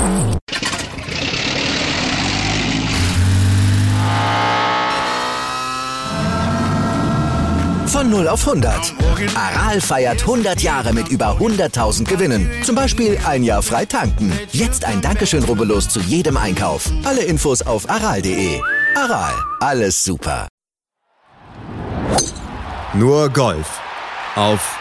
Von 0 auf 100. Aral feiert 100 Jahre mit über 100.000 Gewinnen. Zum Beispiel ein Jahr frei tanken. Jetzt ein Dankeschön, rubbellos zu jedem Einkauf. Alle Infos auf aral.de. Aral, alles super. Nur Golf auf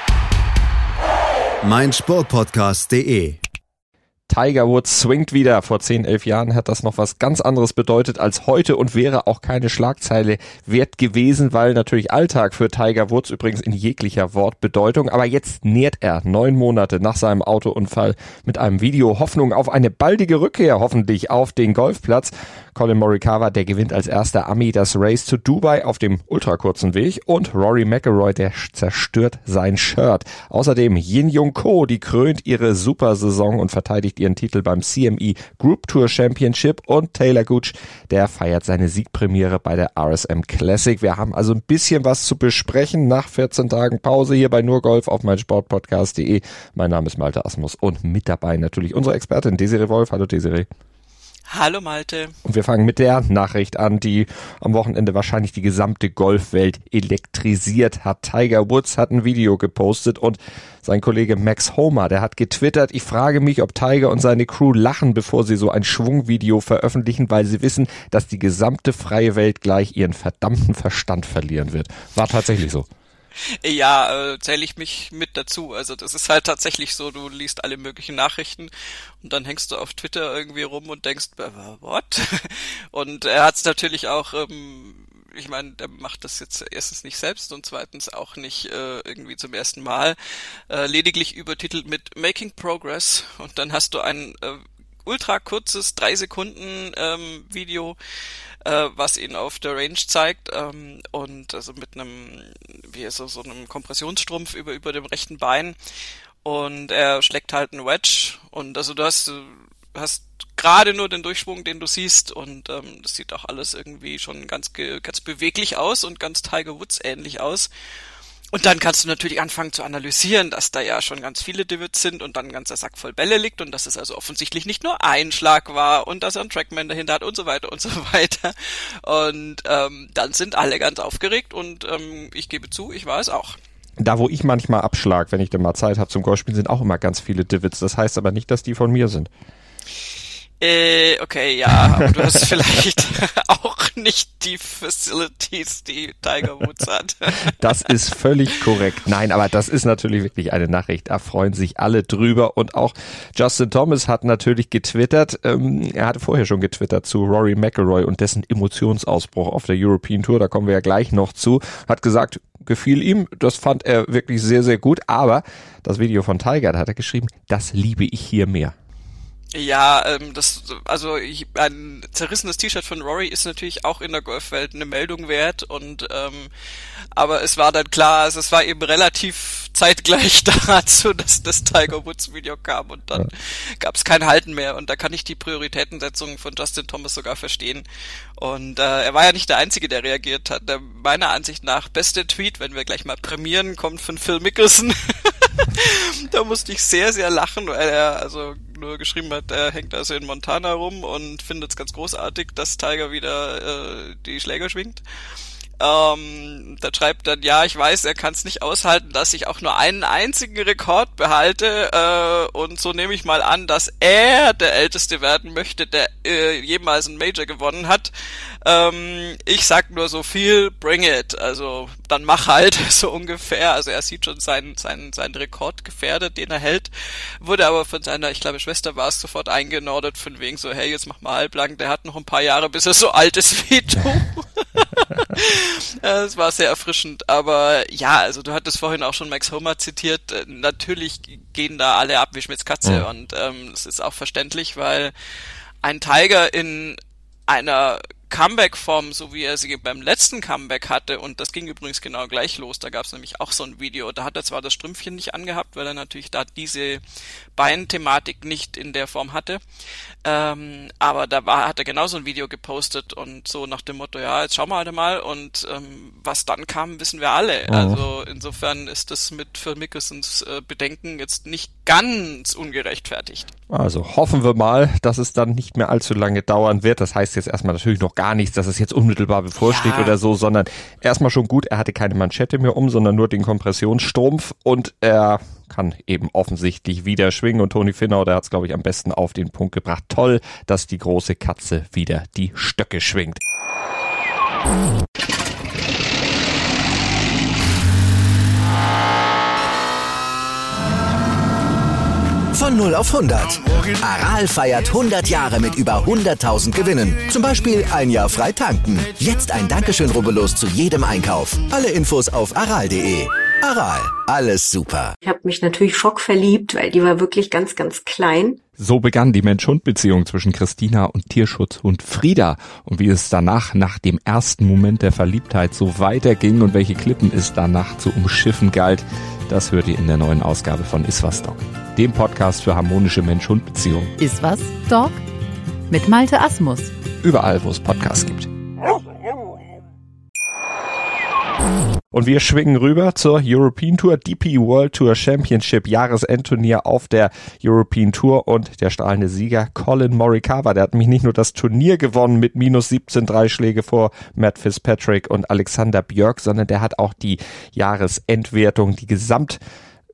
meinsportpodcast.de. Tiger Woods swingt wieder. Vor 10, 11 Jahren hat das noch was ganz anderes bedeutet als heute und wäre auch keine Schlagzeile wert gewesen, weil natürlich Alltag für Tiger Woods, übrigens in jeglicher Wortbedeutung. Aber jetzt nährt er 9 Monate nach seinem Autounfall mit einem Video Hoffnung auf eine baldige Rückkehr, hoffentlich auf den Golfplatz. Collin Morikawa, der gewinnt als erster Ami das Race to Dubai auf dem ultrakurzen Weg und Rory McIlroy, der zerstört sein Shirt. Außerdem Yin Young Ko, die krönt ihre Supersaison und verteidigt ihren Titel beim CME Group Tour Championship und Taylor Gooch, der feiert seine Siegpremiere bei der RSM Classic. Wir haben also ein bisschen was zu besprechen nach 14 Tagen Pause hier bei Nur Golf auf meinsportpodcast.de. Mein Name ist Malte Asmus und mit dabei natürlich unsere Expertin Desiree Wolf. Hallo Desiree. Hallo Malte. Und wir fangen mit der Nachricht an, die am Wochenende wahrscheinlich die gesamte Golfwelt elektrisiert hat. Tiger Woods hat ein Video gepostet und sein Kollege Max Homer, der hat getwittert: Ich frage mich, ob Tiger und seine Crew lachen, bevor sie so ein Schwungvideo veröffentlichen, weil sie wissen, dass die gesamte freie Welt gleich ihren verdammten Verstand verlieren wird. War tatsächlich so. Ja, zähle ich mich mit dazu. Also das ist halt tatsächlich so, du liest alle möglichen Nachrichten und dann hängst du auf Twitter irgendwie rum und denkst, what? Und er hat es natürlich auch, ich meine, der macht das jetzt erstens nicht selbst und zweitens auch nicht irgendwie zum ersten Mal, lediglich übertitelt mit Making Progress und dann hast du ein ultra kurzes 3 Sekunden Video, was ihn auf der Range zeigt und also mit einem so einem Kompressionsstrumpf über dem rechten Bein und er schlägt halt einen Wedge und also du hast gerade nur den Durchschwung, den du siehst und das sieht auch alles irgendwie schon ganz beweglich aus und ganz Tiger Woods ähnlich aus. Und dann kannst du natürlich anfangen zu analysieren, dass da ja schon ganz viele Divots sind und dann ein ganzer Sack voll Bälle liegt und dass es also offensichtlich nicht nur ein Schlag war und dass er einen Trackman dahinter hat und so weiter und so weiter. Und dann sind alle ganz aufgeregt und ich gebe zu, ich war es auch. Da, wo ich manchmal abschlag, wenn ich denn mal Zeit habe zum Golfspielen, sind auch immer ganz viele Divots. Das heißt aber nicht, dass die von mir sind. Okay, ja, aber du hast vielleicht auch nicht die Facilities, die Tiger Woods hat. Das ist völlig korrekt. Nein, aber das ist natürlich wirklich eine Nachricht. Da freuen sich alle drüber. Und auch Justin Thomas hat natürlich getwittert. Er hatte vorher schon getwittert zu Rory McIlroy und dessen Emotionsausbruch auf der European Tour. Da kommen wir ja gleich noch zu. Hat gesagt, gefiel ihm. Das fand er wirklich sehr, sehr gut. Aber das Video von Tiger, da hat er geschrieben, das liebe ich hier mehr. Ja, ein zerrissenes T-Shirt von Rory ist natürlich auch in der Golfwelt eine Meldung wert und aber es war dann klar, also es war eben relativ zeitgleich dazu, dass das Tiger Woods Video kam und dann gab es kein Halten mehr und da kann ich die Prioritätensetzung von Justin Thomas sogar verstehen und er war ja nicht der Einzige, der reagiert hat. Der meiner Ansicht nach beste Tweet, wenn wir gleich mal prämieren, kommt von Phil Mickelson. Da musste ich sehr, sehr lachen, weil er also nur geschrieben hat, er hängt also in Montana rum und findet es ganz großartig, dass Tiger wieder die Schläger schwingt. Da schreibt dann, ja, ich weiß, er kann es nicht aushalten, dass ich auch nur einen einzigen Rekord behalte und so nehme ich mal an, dass er der Älteste werden möchte, der jemals einen Major gewonnen hat. Ich sag nur so viel, bring it, also dann mach halt, so ungefähr. Also er sieht schon seinen Rekord gefährdet, den er hält, wurde aber von seiner, ich glaube Schwester war es, sofort eingenordet, von wegen so, hey, jetzt mach mal halblang, der hat noch ein paar Jahre, bis er so alt ist wie du. Es war sehr erfrischend, aber ja, also du hattest vorhin auch schon Max Homer zitiert, natürlich gehen da alle ab wie Schmitz Katze und es ist auch verständlich, weil ein Tiger in einer Comeback-Form, so wie er sie beim letzten Comeback hatte, und das ging übrigens genau gleich los, da gab es nämlich auch so ein Video, da hat er zwar das Strümpfchen nicht angehabt, weil er natürlich da diese Beinthematik nicht in der Form hatte, aber hat er genauso ein Video gepostet und so nach dem Motto, ja, jetzt schauen wir halt mal, und was dann kam, wissen wir alle. Oh. Also insofern ist das mit Phil Mickelsons Bedenken jetzt nicht ganz ungerechtfertigt. Also hoffen wir mal, dass es dann nicht mehr allzu lange dauern wird. Das heißt jetzt erstmal natürlich noch gar nichts, dass es jetzt unmittelbar bevorsteht oder so, sondern erstmal schon gut, er hatte keine Manschette mehr sondern nur den Kompressionsstrumpf, und er kann eben offensichtlich wieder schwingen, und Toni Finau, der hat es, glaube ich, am besten auf den Punkt gebracht. Toll, dass die große Katze wieder die Stöcke schwingt. Von 0 auf 100. Aral feiert 100 Jahre mit über 100.000 Gewinnen. Zum Beispiel ein Jahr frei tanken. Jetzt ein Dankeschön, rubbellos zu jedem Einkauf. Alle Infos auf aral.de. Aral, alles super. Ich habe mich natürlich schockverliebt, weil die war wirklich ganz, ganz klein. So begann die Mensch-Hund-Beziehung zwischen Christina und Tierschutzhund Frieda. Und wie es danach, nach dem ersten Moment der Verliebtheit, so weiterging und welche Klippen es danach zu umschiffen galt, das hört ihr in der neuen Ausgabe von Iswas Dog, dem Podcast für harmonische Mensch-Hund-Beziehungen. Iswas Dog mit Malte Asmus. Überall, wo es Podcasts gibt. Und wir schwingen rüber zur European Tour, DP World Tour Championship, Jahresendturnier auf der European Tour, und der strahlende Sieger Collin Morikawa, der hat nämlich nicht nur das Turnier gewonnen mit minus 17 Schläge vor Matt Fitzpatrick und Alexander Björk, sondern der hat auch die Jahresendwertung, die Gesamtleistung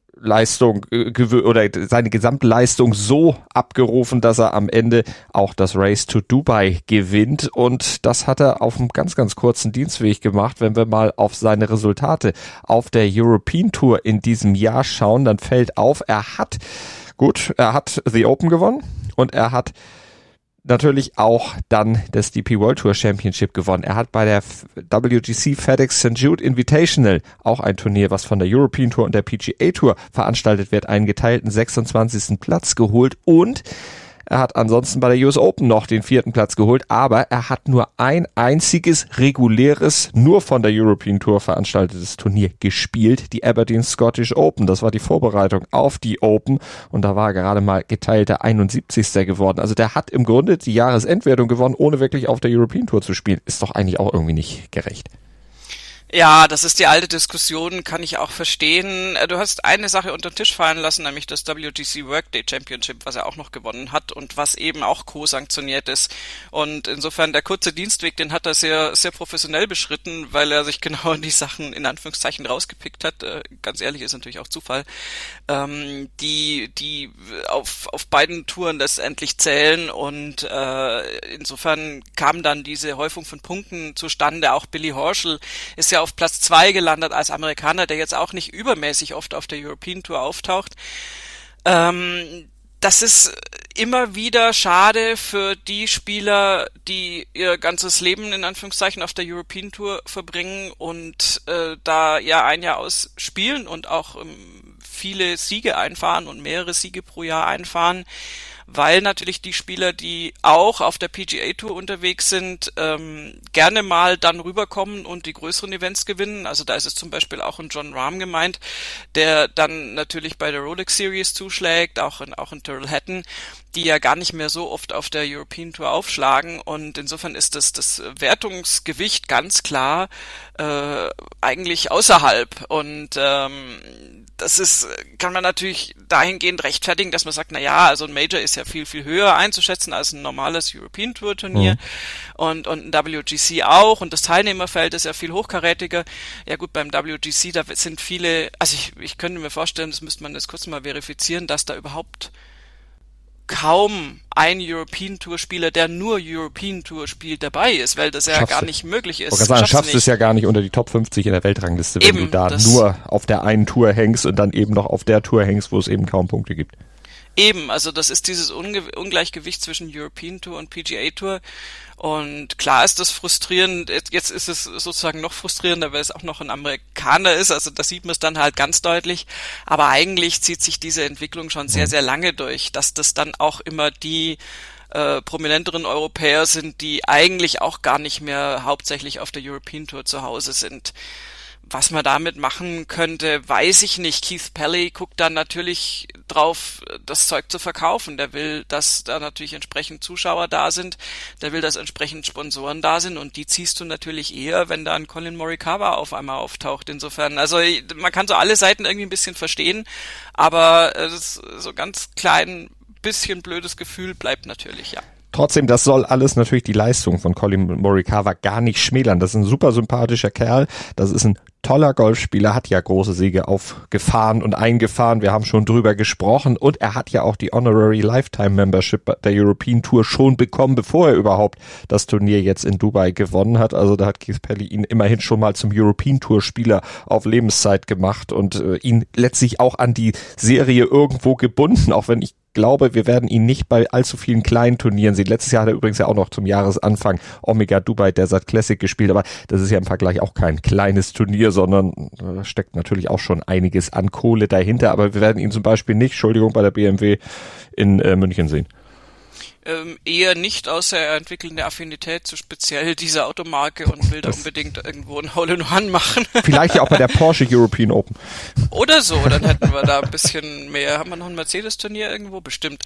oder seine Gesamtleistung so abgerufen, dass er am Ende auch das Race to Dubai gewinnt, und das hat er auf einem ganz, ganz kurzen Dienstweg gemacht. Wenn wir mal auf seine Resultate auf der European Tour in diesem Jahr schauen, dann fällt auf, er hat The Open gewonnen, und er hat natürlich auch dann das DP World Tour Championship gewonnen. Er hat bei der WGC FedEx St. Jude Invitational, auch ein Turnier, was von der European Tour und der PGA Tour veranstaltet wird, einen geteilten 26. Platz geholt, und er hat ansonsten bei der US Open noch den 4. Platz geholt, aber er hat nur ein einziges reguläres, nur von der European Tour veranstaltetes Turnier gespielt, die Aberdeen Scottish Open. Das war die Vorbereitung auf die Open, und da war er gerade mal geteilter 71. geworden. Also der hat im Grunde die Jahresendwertung gewonnen, ohne wirklich auf der European Tour zu spielen. Ist doch eigentlich auch irgendwie nicht gerecht. Ja, das ist die alte Diskussion, kann ich auch verstehen. Du hast eine Sache unter den Tisch fallen lassen, nämlich das WGC Workday Championship, was er auch noch gewonnen hat und was eben auch co-sanktioniert ist. Und insofern der kurze Dienstweg, den hat er sehr, sehr professionell beschritten, weil er sich genau die Sachen in Anführungszeichen rausgepickt hat. Ganz ehrlich, ist natürlich auch Zufall. Die auf beiden Touren letztendlich zählen, und insofern kam dann diese Häufung von Punkten zustande. Auch Billy Horschel ist ja auf Platz 2 gelandet als Amerikaner, der jetzt auch nicht übermäßig oft auf der European Tour auftaucht. Das ist immer wieder schade für die Spieler, die ihr ganzes Leben in Anführungszeichen auf der European Tour verbringen und da ja ein Jahr aus spielen und auch viele Siege einfahren und mehrere Siege pro Jahr einfahren, weil natürlich die Spieler, die auch auf der PGA Tour unterwegs sind, gerne mal dann rüberkommen und die größeren Events gewinnen. Also da ist es zum Beispiel auch ein Jon Rahm gemeint, der dann natürlich bei der Rolex Series zuschlägt, auch in Tyrrell Hatton, die ja gar nicht mehr so oft auf der European Tour aufschlagen, und insofern ist das Wertungsgewicht ganz klar eigentlich außerhalb, und das kann man natürlich dahingehend rechtfertigen, dass man sagt, na ja, also ein Major ist ja viel, viel höher einzuschätzen als ein normales European Tour Turnier, und ein WGC auch, und das Teilnehmerfeld ist ja viel hochkarätiger. Ja gut, beim WGC, da sind viele, also ich könnte mir vorstellen, das müsste man jetzt kurz mal verifizieren, dass da überhaupt kaum ein European Tour Spieler, der nur European Tour spielt, dabei ist, weil das ja gar nicht möglich ist. Schaffst es ja gar nicht unter die Top 50 in der Weltrangliste, wenn du da nur auf der einen Tour hängst und dann eben noch auf der Tour hängst, wo es eben kaum Punkte gibt. Eben, also das ist dieses Ungleichgewicht zwischen European Tour und PGA Tour. Und klar ist das frustrierend. Jetzt ist es sozusagen noch frustrierender, weil es auch noch ein Amerikaner ist. Also da sieht man es dann halt ganz deutlich. Aber eigentlich zieht sich diese Entwicklung schon sehr, sehr lange durch, dass das dann auch immer die prominenteren Europäer sind, die eigentlich auch gar nicht mehr hauptsächlich auf der European Tour zu Hause sind. Was man damit machen könnte, weiß ich nicht. Keith Pelley guckt dann natürlich drauf, das Zeug zu verkaufen. Der will, dass da natürlich entsprechend Zuschauer da sind. Der will, dass entsprechend Sponsoren da sind. Und die ziehst du natürlich eher, wenn da ein Colin Morikawa auf einmal auftaucht. Insofern, also man kann so alle Seiten irgendwie ein bisschen verstehen. Aber so ganz klein, bisschen blödes Gefühl bleibt natürlich, ja. Trotzdem, das soll alles natürlich die Leistung von Colin Morikawa gar nicht schmälern. Das ist ein super sympathischer Kerl. Das ist ein toller Golfspieler, hat ja große Siege aufgefahren und eingefahren. Wir haben schon drüber gesprochen. Und er hat ja auch die Honorary Lifetime Membership der European Tour schon bekommen, bevor er überhaupt das Turnier jetzt in Dubai gewonnen hat. Also da hat Keith Pelley ihn immerhin schon mal zum European Tour Spieler auf Lebenszeit gemacht und ihn letztlich auch an die Serie irgendwo gebunden, auch wenn ich glaube, wir werden ihn nicht bei allzu vielen kleinen Turnieren sehen. Letztes Jahr hat er übrigens ja auch noch zum Jahresanfang Omega Dubai Desert Classic gespielt, aber das ist ja im Vergleich auch kein kleines Turnier, sondern da steckt natürlich auch schon einiges an Kohle dahinter, aber wir werden ihn zum Beispiel nicht, Entschuldigung, bei der BMW in München sehen. Eher nicht, außer er entwickelt eine Affinität zu speziell dieser Automarke und will da unbedingt irgendwo ein Hole-in-One machen. Vielleicht ja auch bei der Porsche European Open. Oder so, dann hätten wir da ein bisschen mehr. Haben wir noch ein Mercedes-Turnier irgendwo? Bestimmt.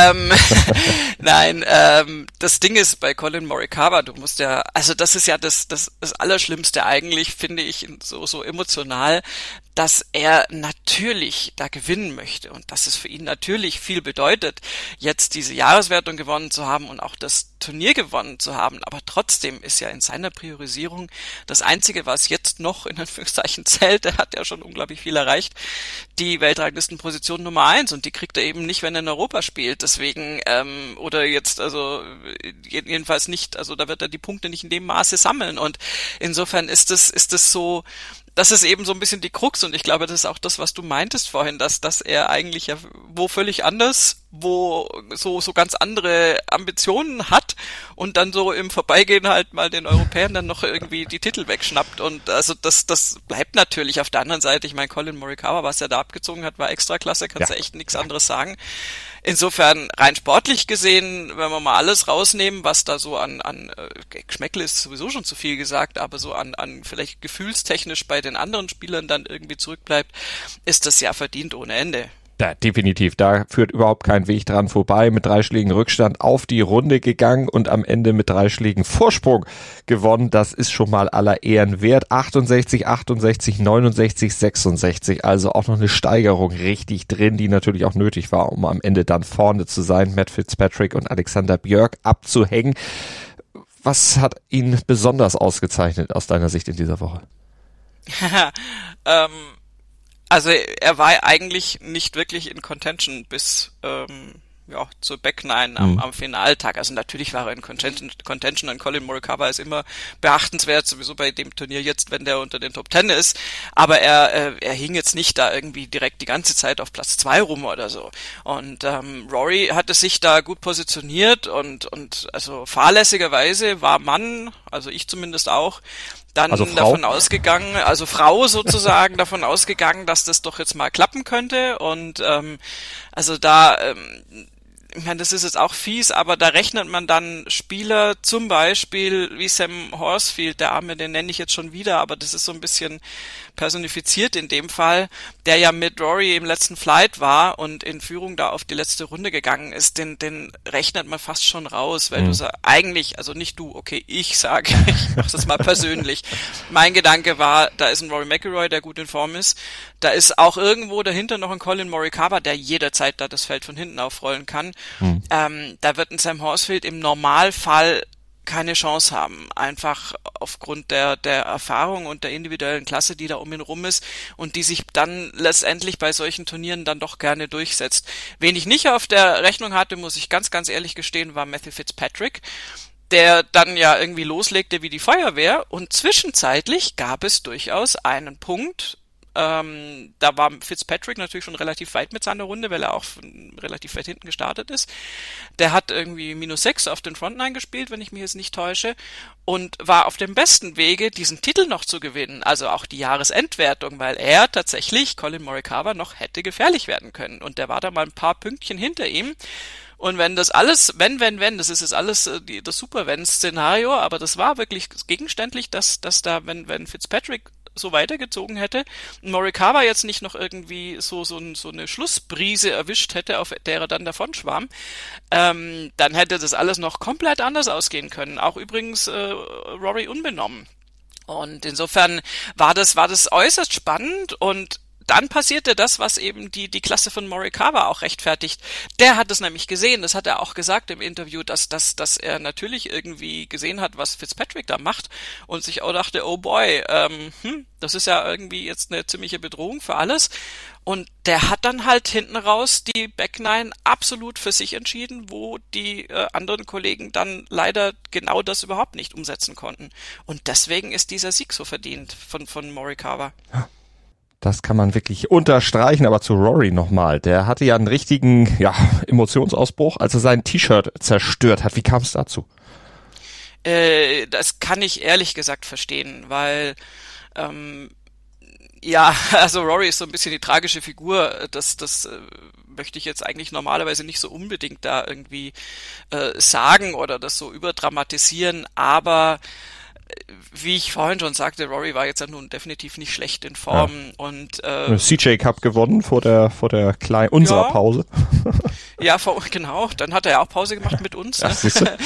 Nein, das Ding ist bei Colin Morikawa, du musst ja, also das ist ja das Allerschlimmste eigentlich, finde ich, so emotional, dass er natürlich da gewinnen möchte und dass es für ihn natürlich viel bedeutet, jetzt diese Jahreswertung gewonnen zu haben und auch das Turnier gewonnen zu haben. Aber trotzdem ist ja in seiner Priorisierung das Einzige, was jetzt noch in Anführungszeichen zählt, er hat ja schon unglaublich viel erreicht, die Weltranglistenposition Nummer 1 und die kriegt er eben nicht, wenn er in Europa spielt. Deswegen, oder jetzt, also jedenfalls nicht, also da wird er die Punkte nicht in dem Maße sammeln und insofern ist es so, das ist eben so ein bisschen die Krux und ich glaube, das ist auch das, was du meintest vorhin, dass er eigentlich ja wo völlig anders, wo so ganz andere Ambitionen hat und dann so im Vorbeigehen halt mal den Europäern dann noch irgendwie die Titel wegschnappt und also das bleibt natürlich auf der anderen Seite. Ich meine, Colin Morikawa, was er da abgezogen hat, war extra klasse, kannst du echt nichts anderes sagen. Insofern rein sportlich gesehen, wenn wir mal alles rausnehmen, was da so an Geschmäckle ist sowieso schon zu viel gesagt, aber so an vielleicht gefühlstechnisch bei den anderen Spielern dann irgendwie zurückbleibt, ist das ja verdient ohne Ende. Ja, definitiv. Da führt überhaupt kein Weg dran vorbei. Mit 3 Schlägen Rückstand auf die Runde gegangen und am Ende mit 3 Schlägen Vorsprung gewonnen. Das ist schon mal aller Ehren wert. 68, 68, 69, 66. Also auch noch eine Steigerung richtig drin, die natürlich auch nötig war, um am Ende dann vorne zu sein. Matt Fitzpatrick und Alexander Björk abzuhängen. Was hat ihn besonders ausgezeichnet aus deiner Sicht in dieser Woche? Also er war eigentlich nicht wirklich in Contention bis zur Back 9 am Finaltag. Also natürlich war er in Contention und Colin Morikawa ist immer beachtenswert, sowieso bei dem Turnier jetzt, wenn der unter den Top 10 ist. Aber er hing jetzt nicht da irgendwie direkt die ganze Zeit auf Platz 2 rum oder so. Und Rory hatte sich da gut positioniert und also fahrlässigerweise war man, also ich zumindest auch, dann also davon ausgegangen, also Frau sozusagen davon ausgegangen, dass das doch jetzt mal klappen könnte und also da ich meine, das ist jetzt auch fies, aber da rechnet man dann Spieler zum Beispiel wie Sam Horsfield, der Arme, den nenne ich jetzt schon wieder, aber das ist so ein bisschen personifiziert in dem Fall, der ja mit Rory im letzten Flight war und in Führung da auf die letzte Runde gegangen ist, den rechnet man fast schon raus, weil du sagst, eigentlich, also nicht du, okay, ich sage, ich mach's jetzt mal persönlich. Mein Gedanke war, da ist ein Rory McIlroy, der gut in Form ist, da ist auch irgendwo dahinter noch ein Colin Morikawa, der jederzeit da das Feld von hinten aufrollen kann. Da wird ein Sam Horsfield im Normalfall keine Chance haben, einfach aufgrund der Erfahrung und der individuellen Klasse, die da um ihn rum ist und die sich dann letztendlich bei solchen Turnieren dann doch gerne durchsetzt. Wen ich nicht auf der Rechnung hatte, muss ich ganz, ganz ehrlich gestehen, war Matthew Fitzpatrick, der dann ja irgendwie loslegte wie die Feuerwehr und zwischenzeitlich gab es durchaus einen Punkt, Da war Fitzpatrick natürlich schon relativ weit mit seiner Runde, weil er auch relativ weit hinten gestartet ist. Der hat irgendwie -6 auf den Frontline gespielt, wenn ich mich jetzt nicht täusche, und war auf dem besten Wege, diesen Titel noch zu gewinnen, also auch die Jahresendwertung, weil er tatsächlich, Collin Morikawa, noch hätte gefährlich werden können. Und der war da mal ein paar Pünktchen hinter ihm. Und wenn das alles, wenn, das ist jetzt alles das Super-Wenn-Szenario, aber das war wirklich gegenständlich, dass da, wenn Fitzpatrick so weitergezogen hätte, Morikawa jetzt nicht noch irgendwie so eine Schlussbrise erwischt hätte, auf der er dann davonschwamm, dann hätte das alles noch komplett anders ausgehen können. Auch übrigens Rory unbenommen. Und insofern war das äußerst spannend und dann passierte das, was eben die Klasse von Morikawa auch rechtfertigt. Der hat es nämlich gesehen, das hat er auch gesagt im Interview, dass er natürlich irgendwie gesehen hat, was Fitzpatrick da macht und sich auch dachte, oh boy, das ist ja irgendwie jetzt eine ziemliche Bedrohung für alles. Und der hat dann halt hinten raus die Back Nine absolut für sich entschieden, wo die anderen Kollegen dann leider genau das überhaupt nicht umsetzen konnten. Und deswegen ist dieser Sieg so verdient von Morikawa. Das kann man wirklich unterstreichen, aber zu Rory nochmal. Der hatte ja einen richtigen Emotionsausbruch, als er sein T-Shirt zerstört hat. Wie kam es dazu? Das kann ich ehrlich gesagt verstehen, weil also Rory ist so ein bisschen die tragische Figur. Das möchte ich jetzt eigentlich normalerweise nicht so unbedingt da irgendwie sagen oder das so überdramatisieren, aber wie ich vorhin schon sagte, Rory war jetzt ja nun definitiv nicht schlecht in Form und CJ Cup gewonnen vor der unserer Pause. Ja, genau, dann hat er ja auch Pause gemacht mit uns. Ach,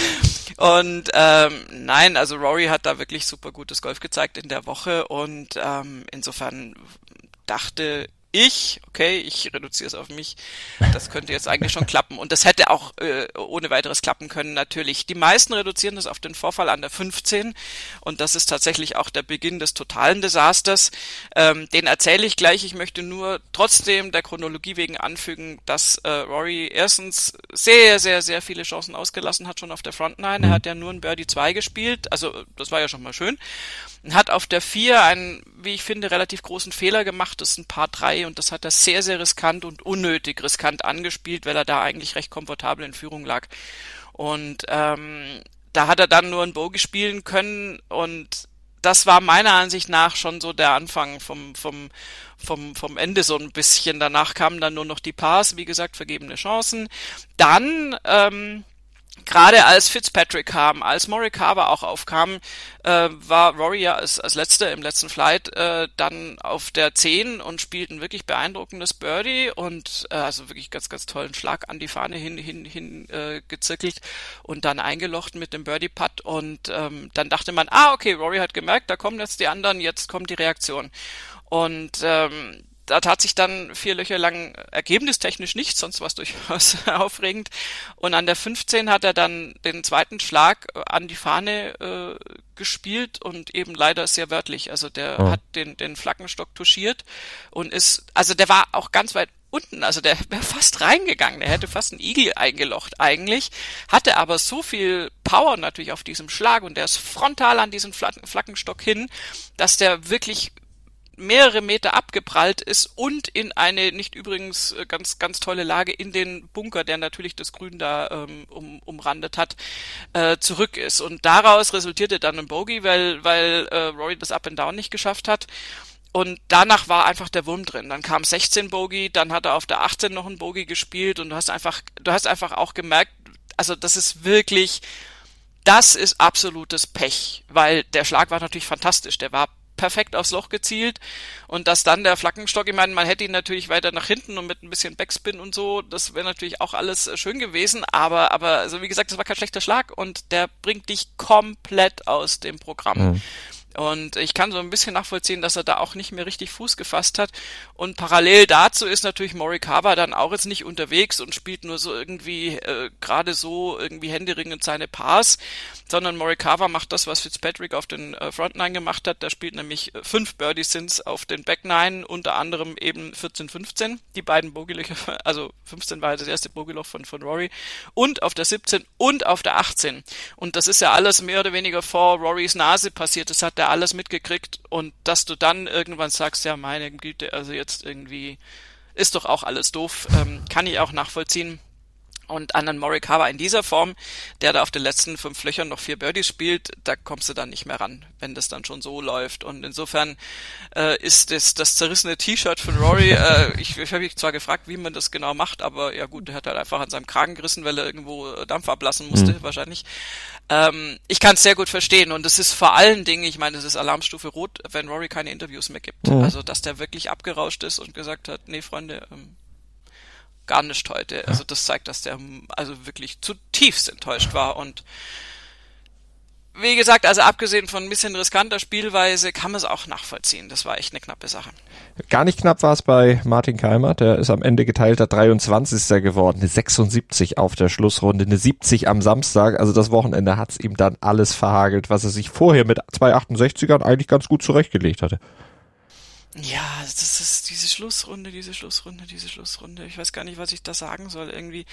und nein, also Rory hat da wirklich super gutes Golf gezeigt in der Woche und insofern dachte ich reduziere es auf mich, das könnte jetzt eigentlich schon klappen. Und das hätte auch ohne weiteres klappen können, natürlich. Die meisten reduzieren das auf den Vorfall an der 15 und das ist tatsächlich auch der Beginn des totalen Desasters. Den erzähle ich gleich. Ich möchte nur trotzdem der Chronologie wegen anfügen, dass Rory erstens sehr, sehr, sehr viele Chancen ausgelassen hat, schon auf der Frontline. Er hat ja nur ein Birdie 2 gespielt, also das war ja schon mal schön. Hat auf der 4 einen, wie ich finde, relativ großen Fehler gemacht, das ist ein Paar 3 und das hat er sehr, sehr riskant und unnötig riskant angespielt, weil er da eigentlich recht komfortabel in Führung lag. Und da hat er dann nur ein Bogey spielen können und das war meiner Ansicht nach schon so der Anfang vom Ende so ein bisschen. Danach kamen dann nur noch die Pars, wie gesagt, vergebene Chancen. Dann gerade als Fitzpatrick kam, als Morikawa auch aufkam, war Rory ja als Letzter im letzten Flight dann auf der 10 und spielt ein wirklich beeindruckendes Birdie und also wirklich ganz, ganz tollen Schlag an die Fahne hin gezirkelt und dann eingelocht mit dem Birdie-Putt und dann dachte man, okay, Rory hat gemerkt, da kommen jetzt die anderen, jetzt kommt die Reaktion. Und da tat sich dann 4 Löcher lang ergebnistechnisch nichts, sonst war es durchaus aufregend. Und an der 15 hat er dann den zweiten Schlag an die Fahne gespielt und eben leider sehr wörtlich. Also der hat den Flaggenstock touchiert und der war auch ganz weit unten, also der wäre fast reingegangen, der hätte fast einen Igel eingelocht eigentlich, hatte aber so viel Power natürlich auf diesem Schlag und der ist frontal an diesen Flaggenstock hin, dass der wirklich mehrere Meter abgeprallt ist und in eine nicht übrigens ganz, ganz tolle Lage in den Bunker, der natürlich das Grün da umrandet hat, zurück ist. Und daraus resultierte dann ein Bogey, weil Rory das Up and Down nicht geschafft hat. Und danach war einfach der Wurm drin. Dann kam 16 Bogey, dann hat er auf der 18 noch ein Bogey gespielt und du hast einfach auch gemerkt, also das ist absolutes Pech, weil der Schlag war natürlich fantastisch, der war perfekt aufs Loch gezielt und dass dann der Flaggenstock, ich meine, man hätte ihn natürlich weiter nach hinten und mit ein bisschen Backspin und so, das wäre natürlich auch alles schön gewesen, aber also wie gesagt, das war kein schlechter Schlag und der bringt dich komplett aus dem Programm. Und ich kann so ein bisschen nachvollziehen, dass er da auch nicht mehr richtig Fuß gefasst hat. Und parallel dazu ist natürlich Morikawa dann auch jetzt nicht unterwegs und spielt nur so irgendwie gerade so irgendwie händeringend seine Pars, sondern Morikawa macht das, was Fitzpatrick auf den Frontline gemacht hat. Der spielt nämlich 5 Birdie-Sins auf den Backnine, unter anderem eben 14, 15, die beiden Bogey-Löcher, also 15 war das erste Bogey-Loch von Rory, und auf der 17 und auf der 18. Und das ist ja alles mehr oder weniger vor Rorys Nase passiert. Das hat er alles mitgekriegt und dass du dann irgendwann sagst, ja meine Güte, also jetzt irgendwie ist doch auch alles doof, kann ich auch nachvollziehen. Und an einen Morikawa in dieser Form, der da auf den letzten 5 Löchern noch 4 Birdies spielt, da kommst du dann nicht mehr ran, wenn das dann schon so läuft. Und insofern ist das zerrissene T-Shirt von Rory, ich habe mich zwar gefragt, wie man das genau macht, aber ja gut, der hat halt einfach an seinem Kragen gerissen, weil er irgendwo Dampf ablassen musste, wahrscheinlich. Ich kann es sehr gut verstehen und es ist vor allen Dingen, ich meine, es ist Alarmstufe Rot, wenn Rory keine Interviews mehr gibt. Also, dass der wirklich abgerauscht ist und gesagt hat, nee, Freunde, gar nicht heute. Also das zeigt, dass der also wirklich zutiefst enttäuscht war und wie gesagt, also abgesehen von ein bisschen riskanter Spielweise kann man es auch nachvollziehen. Das war echt eine knappe Sache. Gar nicht knapp war es bei Martin Keimer. Der ist am Ende geteilter 23. geworden. Eine 76 auf der Schlussrunde, eine 70 am Samstag. Also das Wochenende hat's ihm dann alles verhagelt, was er sich vorher mit 2 68ern eigentlich ganz gut zurechtgelegt hatte. Ja, das ist diese Schlussrunde. Ich weiß gar nicht, was ich da sagen soll irgendwie.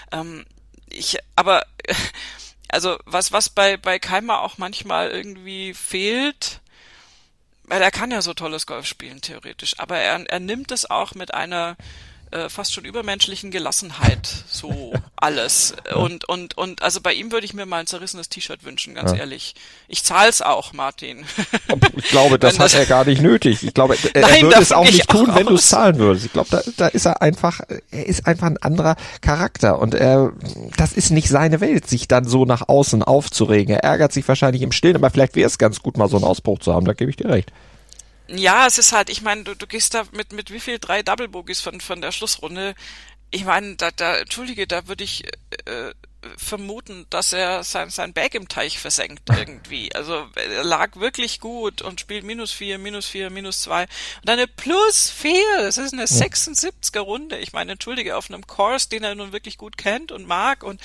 Also was bei Keimer auch manchmal irgendwie fehlt, weil er kann ja so tolles Golf spielen theoretisch, aber er nimmt es auch mit einer fast schon übermenschlichen Gelassenheit, so alles. Und also bei ihm würde ich mir mal ein zerrissenes T-Shirt wünschen, ganz ehrlich. Ich zahl's auch, Martin. Ich glaube, das hat er gar nicht nötig. Ich glaube, er würde es auch nicht tun, wenn du es zahlen würdest. Ich glaube, da ist er ist einfach ein anderer Charakter und das ist nicht seine Welt, sich dann so nach außen aufzuregen. Er ärgert sich wahrscheinlich im Stillen, aber vielleicht wäre es ganz gut, mal so einen Ausbruch zu haben, da gebe ich dir recht. Ja, es ist halt, ich meine, du gehst da mit wie viel 3 Double Bogies von der Schlussrunde. Ich meine, da würde ich vermuten, dass er sein Bag im Teich versenkt irgendwie. Also er lag wirklich gut und spielt -4, -4, -2 und dann eine +4. Das ist eine 76er Runde. Ich meine, entschuldige, auf einem Course, den er nun wirklich gut kennt und mag und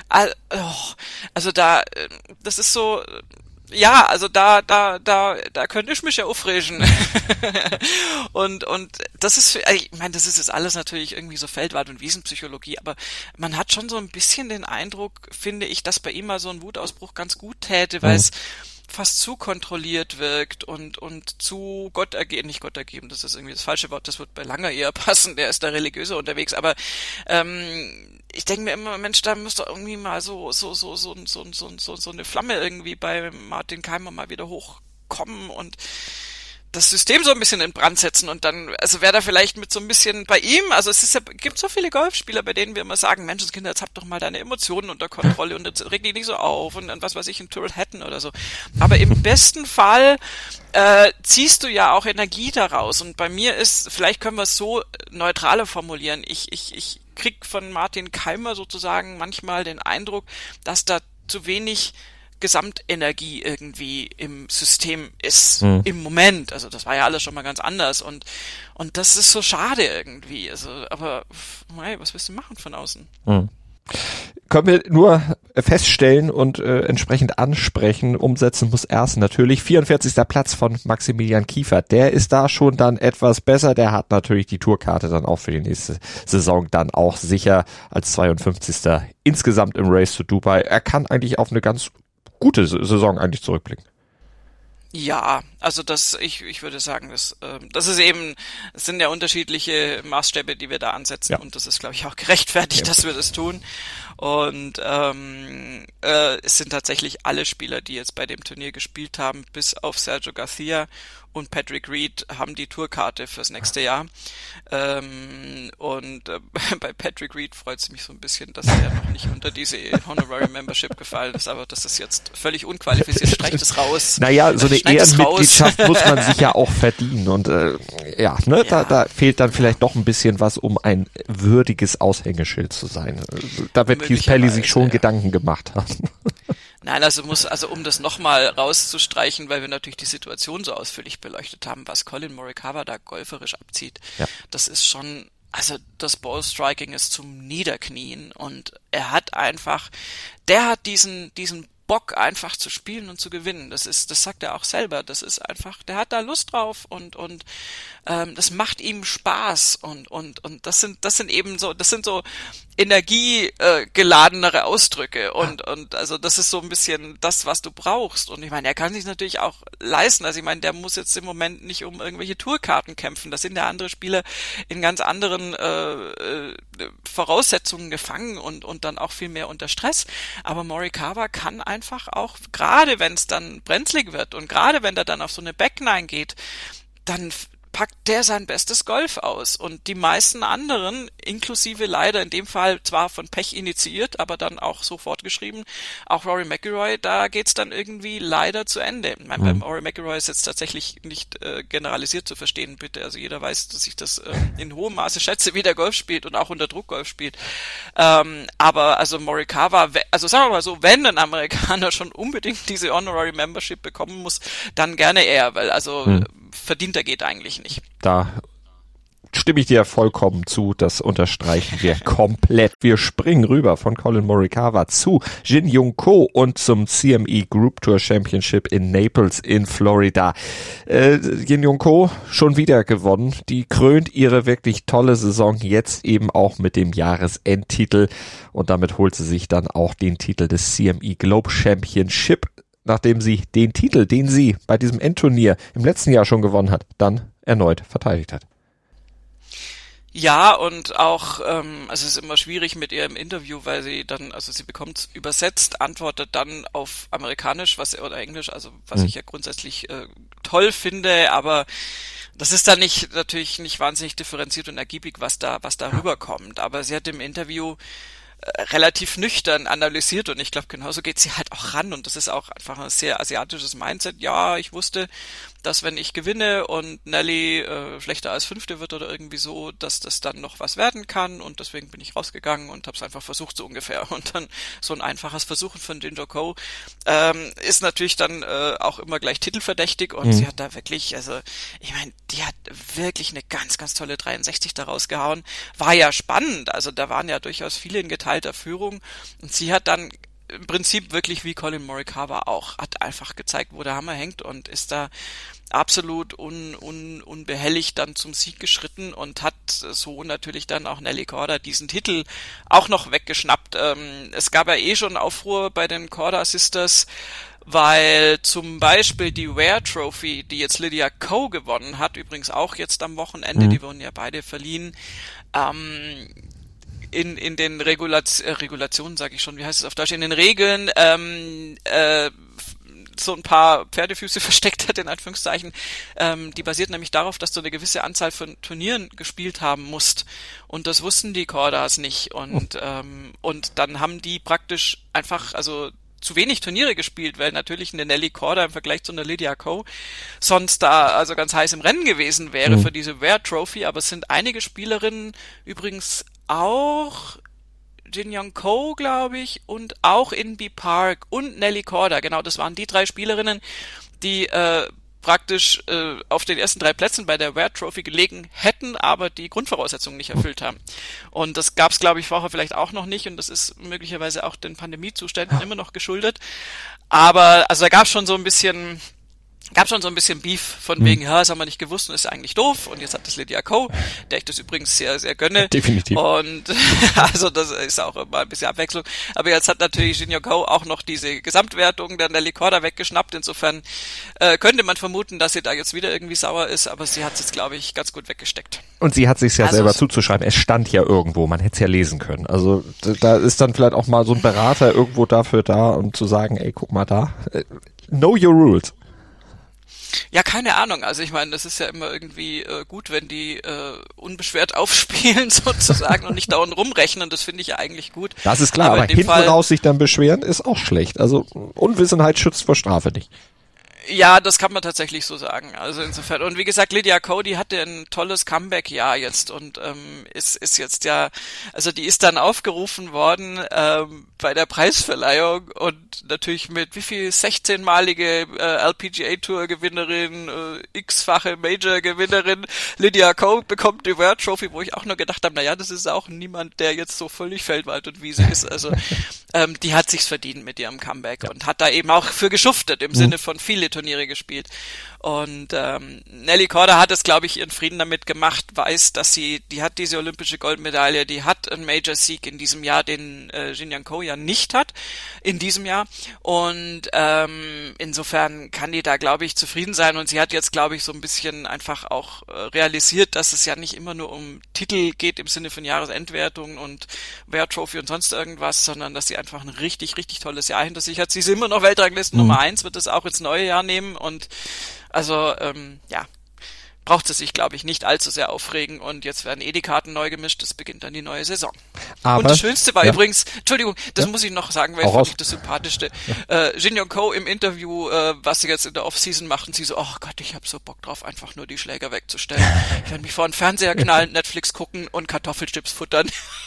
also da, das ist so. Ja, also da könnte ich mich ja aufregen. und das ist, ich meine, das ist jetzt alles natürlich irgendwie so Feldwart- und Wiesenpsychologie, aber man hat schon so ein bisschen den Eindruck, finde ich, dass bei ihm mal so ein Wutausbruch ganz gut täte, weil es fast zu kontrolliert wirkt und zu nicht Gott ergeben, das ist irgendwie das falsche Wort, das wird bei Langer eher passen, der ist da religiöser unterwegs, aber ich denke mir immer, Mensch, da müsste irgendwie mal so eine Flamme irgendwie bei Martin Keimer mal wieder hochkommen und das System so ein bisschen in Brand setzen und dann, also wäre da vielleicht mit so ein bisschen bei ihm, also gibt so viele Golfspieler, bei denen wir immer sagen, Menschenskinder, jetzt hab doch mal deine Emotionen unter Kontrolle und jetzt reg dich nicht so auf und was weiß ich, in Tyrrell Hatton oder so. Aber im besten Fall ziehst du ja auch Energie daraus und bei mir ist, vielleicht können wir es so neutraler formulieren, ich krieg von Martin Keimer sozusagen manchmal den Eindruck, dass da zu wenig Gesamtenergie irgendwie im System ist, im Moment. Also das war ja alles schon mal ganz anders und das ist so schade irgendwie. Also, aber was willst du machen von außen? Können wir nur feststellen und entsprechend ansprechen, umsetzen muss erst natürlich 44. Platz von Maximilian Kiefert. Der ist da schon dann etwas besser. Der hat natürlich die Tourkarte dann auch für die nächste Saison dann auch sicher als 52. insgesamt im Race to Dubai. Er kann eigentlich auf eine ganz gute Saison eigentlich zurückblicken. Ja, also ich würde sagen, das ist eben, es sind ja unterschiedliche Maßstäbe, die wir da ansetzen und das ist, glaube ich, auch gerechtfertigt, dass wir das tun. Und es sind tatsächlich alle Spieler, die jetzt bei dem Turnier gespielt haben, bis auf Sergio Garcia und Patrick Reed, haben die Tourkarte fürs nächste Jahr. Bei Patrick Reed freut es mich so ein bisschen, dass er noch nicht unter diese Honorary Membership gefallen ist, aber das ist jetzt völlig unqualifiziert, streicht es raus. Naja, so eine Ehrenmitgliedschaft muss man sich ja auch verdienen und da fehlt dann vielleicht doch ein bisschen was, um ein würdiges Aushängeschild zu sein. Da wird Keith Pelly sich schon Gedanken gemacht haben. Nein, also um das nochmal rauszustreichen, weil wir natürlich die Situation so ausführlich beleuchtet haben, was Collin Morikawa da golferisch abzieht, das ist schon, also das Ballstriking ist zum Niederknien und der hat diesen Bock, einfach zu spielen und zu gewinnen. Das sagt er auch selber. Das ist einfach, der hat da Lust drauf und das macht ihm Spaß und das sind eben so, das sind so energiegeladenere Ausdrücke und also das ist so ein bisschen das, was du brauchst. Und ich meine, er kann sich natürlich auch leisten. Also ich meine, der muss jetzt im Moment nicht um irgendwelche Tourkarten kämpfen. Das sind ja andere Spieler in ganz anderen Voraussetzungen gefangen und dann auch viel mehr unter Stress. Aber Morikawa kann einfach auch, gerade wenn es dann brenzlig wird und gerade wenn er dann auf so eine Backnine geht, dann packt der sein bestes Golf aus. Und die meisten anderen, inklusive leider in dem Fall zwar von Pech initiiert, aber dann auch so fortgeschrieben, auch Rory McIlroy, da geht's dann irgendwie leider zu Ende. Ich meine, beim Rory McIlroy ist jetzt tatsächlich nicht generalisiert zu verstehen, bitte. Also jeder weiß, dass ich das in hohem Maße schätze, wie der Golf spielt und auch unter Druck Golf spielt. Aber also Morikawa, also sagen wir mal so, wenn ein Amerikaner schon unbedingt diese Honorary Membership bekommen muss, dann gerne er, weil also verdienter geht eigentlich nicht. Da stimme ich dir vollkommen zu, das unterstreichen wir komplett. Wir springen rüber von Collin Morikawa zu Jin Young Ko und zum CME Group Tour Championship in Naples in Florida. Jin Young Ko schon wieder gewonnen. Die krönt ihre wirklich tolle Saison jetzt eben auch mit dem Jahresendtitel und damit holt sie sich dann auch den Titel des CME Globe Championship, nachdem sie den Titel, den sie bei diesem Endturnier im letzten Jahr schon gewonnen hat, dann erneut verteidigt hat. Ja, und auch, es ist immer schwierig mit ihr im Interview, weil sie dann, also sie bekommt übersetzt, antwortet dann auf Amerikanisch oder Englisch, also was ich ja grundsätzlich toll finde, aber das ist dann natürlich nicht wahnsinnig differenziert und ergiebig, was da rüberkommt. Aber sie hat im Interview relativ nüchtern analysiert und ich glaube, genauso geht sie halt auch ran und das ist auch einfach ein sehr asiatisches Mindset. Ja, ich wusste, dass wenn ich gewinne und Nelly schlechter als Fünfte wird oder irgendwie so, dass das dann noch was werden kann und deswegen bin ich rausgegangen und habe es einfach versucht so ungefähr und dann so ein einfaches Versuchen von Jin Young Ko ist natürlich dann auch immer gleich titelverdächtig und sie hat da wirklich, also ich meine, die hat wirklich eine ganz, ganz tolle 63 da rausgehauen. War ja spannend, also da waren ja durchaus viele in geteilter Führung und sie hat dann im Prinzip wirklich wie Collin Morikawa auch, hat einfach gezeigt, wo der Hammer hängt und ist da absolut unbehelligt dann zum Sieg geschritten und hat so natürlich dann auch Nelly Korda diesen Titel auch noch weggeschnappt. Es gab ja schon Aufruhr bei den Korda Sisters, weil zum Beispiel die Ware Trophy, die jetzt Lydia Ko gewonnen hat, übrigens auch jetzt am Wochenende, die wurden ja beide verliehen, in den Regulationen, sage ich schon, wie heißt es auf Deutsch, in den Regeln so ein paar Pferdefüße versteckt hat, in Anführungszeichen. Die basiert nämlich darauf, dass du eine gewisse Anzahl von Turnieren gespielt haben musst. Und das wussten die Kordas nicht. Und dann haben die praktisch einfach, also zu wenig Turniere gespielt, weil natürlich eine Nelly Korda im Vergleich zu einer Lydia Ko sonst da also ganz heiß im Rennen gewesen wäre für diese Ware Trophy. Aber es sind einige Spielerinnen, übrigens auch Jin Young Ko, glaube ich, und auch Inbee Park und Nelly Korda. Genau, das waren die 3 Spielerinnen, die praktisch auf den ersten 3 Plätzen bei der Ware Trophy gelegen hätten, aber die Grundvoraussetzungen nicht erfüllt haben. Und das gab es, glaube ich, vorher vielleicht auch noch nicht und das ist möglicherweise auch den Pandemiezuständen immer noch geschuldet. Aber also da gab es schon so ein bisschen Beef von wegen, ja, das haben wir nicht gewusst und ist eigentlich doof und jetzt hat das Lydia Ko, der ich das übrigens sehr, sehr gönne. Definitiv. Und also das ist auch immer ein bisschen Abwechslung. Aber jetzt hat natürlich Jin Young Ko auch noch diese Gesamtwertung der Nelly Korda weggeschnappt. Insofern könnte man vermuten, dass sie da jetzt wieder irgendwie sauer ist, aber sie hat es jetzt, glaube ich, ganz gut weggesteckt. Und sie hat sich ja selber zuzuschreiben. Es stand ja irgendwo, man hätte es ja lesen können. Also da ist dann vielleicht auch mal so ein Berater irgendwo dafür da, um zu sagen, ey, guck mal da, know your rules. Ja, keine Ahnung. Also ich meine, das ist ja immer irgendwie gut, wenn die unbeschwert aufspielen sozusagen und nicht dauernd rumrechnen. Das finde ich ja eigentlich gut. Das ist klar, aber hinten raus sich dann beschweren ist auch schlecht. Also Unwissenheit schützt vor Strafe nicht. Ja, das kann man tatsächlich so sagen. Also insofern. Und wie gesagt, Lydia Ko, die hatte ein tolles Comeback-Jahr jetzt und ist jetzt ja, also die ist dann aufgerufen worden bei der Preisverleihung und natürlich mit wie viel 16-malige LPGA-Tour-Gewinnerin, x-fache Major-Gewinnerin. Lydia Ko bekommt die World Trophy, wo ich auch nur gedacht habe, naja, das ist auch niemand, der jetzt so völlig Feld, Wald und Wiese ist. Also die hat sich's verdient mit ihrem Comeback und hat da eben auch für geschuftet im Sinne von viele Turniere gespielt. Und Nelly Korda hat es, glaube ich, ihren Frieden damit gemacht, weiß, dass die hat diese olympische Goldmedaille, die hat einen Major-Sieg in diesem Jahr, den Jin Young Ko ja nicht hat, in diesem Jahr. Und insofern kann die da, glaube ich, zufrieden sein. Und sie hat jetzt, glaube ich, so ein bisschen einfach auch realisiert, dass es ja nicht immer nur um Titel geht im Sinne von Jahresendwertungen und World Trophy und sonst irgendwas, sondern dass sie einfach ein richtig, richtig tolles Jahr hinter sich hat. Sie ist immer noch Weltranglisten Nummer 1, wird das auch ins neue Jahr nehmen und also, braucht sie sich, glaube ich, nicht allzu sehr aufregen und jetzt werden die Karten neu gemischt, es beginnt dann die neue Saison. Aber, und das Schönste war übrigens, Entschuldigung, das muss ich noch sagen, weil ich das Sympathischste, Jin Young Ko im Interview, was sie jetzt in der Offseason macht, und sie so, oh Gott, ich habe so Bock drauf, einfach nur die Schläger wegzustellen. Ich werde mich vor den Fernseher knallen, Netflix gucken und Kartoffelchips futtern.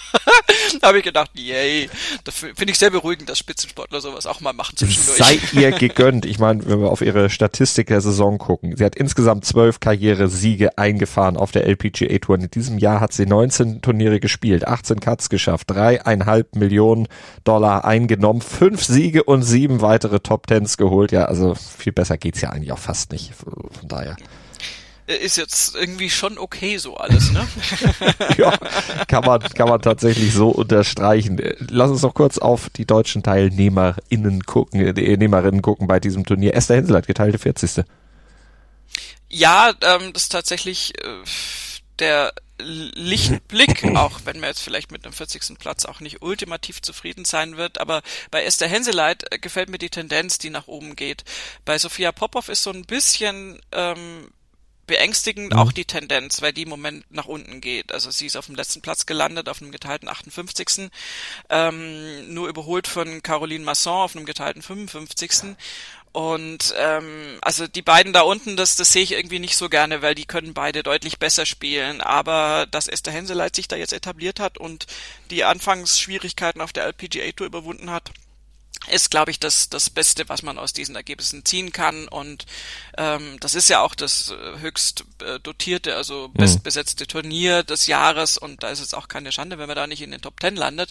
Da habe ich gedacht, yay, das finde ich sehr beruhigend, dass Spitzensportler sowas auch mal machen zwischendurch. Sei ihr gegönnt. Ich meine, wenn wir auf ihre Statistik der Saison gucken, sie hat insgesamt 12 Karrieresiege eingefahren auf der LPGA Tour. In diesem Jahr hat sie 19 Turniere gespielt, 18 Cuts geschafft, 3,5 Millionen $ eingenommen, 5 Siege und 7 weitere Top Tens geholt. Ja, also viel besser geht's ja eigentlich auch fast nicht. Von daher. Ist jetzt irgendwie schon okay so alles, ne? Ja, kann man tatsächlich so unterstreichen. Lass uns noch kurz auf die deutschen Teilnehmerinnen gucken bei diesem Turnier. Esther Henseleit, geteilte 40. Ja, das ist tatsächlich der Lichtblick, auch wenn man jetzt vielleicht mit einem 40. Platz auch nicht ultimativ zufrieden sein wird, aber bei Esther Henseleit gefällt mir die Tendenz, die nach oben geht. Bei Sophia Popov ist so ein bisschen beängstigend auch die Tendenz, weil die im Moment nach unten geht. Also sie ist auf dem letzten Platz gelandet, auf einem geteilten 58. Nur überholt von Caroline Masson auf einem geteilten 55. Und also die beiden da unten, das sehe ich irgendwie nicht so gerne, weil die können beide deutlich besser spielen. Aber dass Esther Henseleit sich da jetzt etabliert hat und die Anfangsschwierigkeiten auf der LPGA Tour überwunden hat, ist, glaube ich, das Beste, was man aus diesen Ergebnissen ziehen kann. Und das ist ja auch das höchst dotierte, also bestbesetzte Turnier des Jahres. Und da ist es auch keine Schande, wenn man da nicht in den Top 10 landet.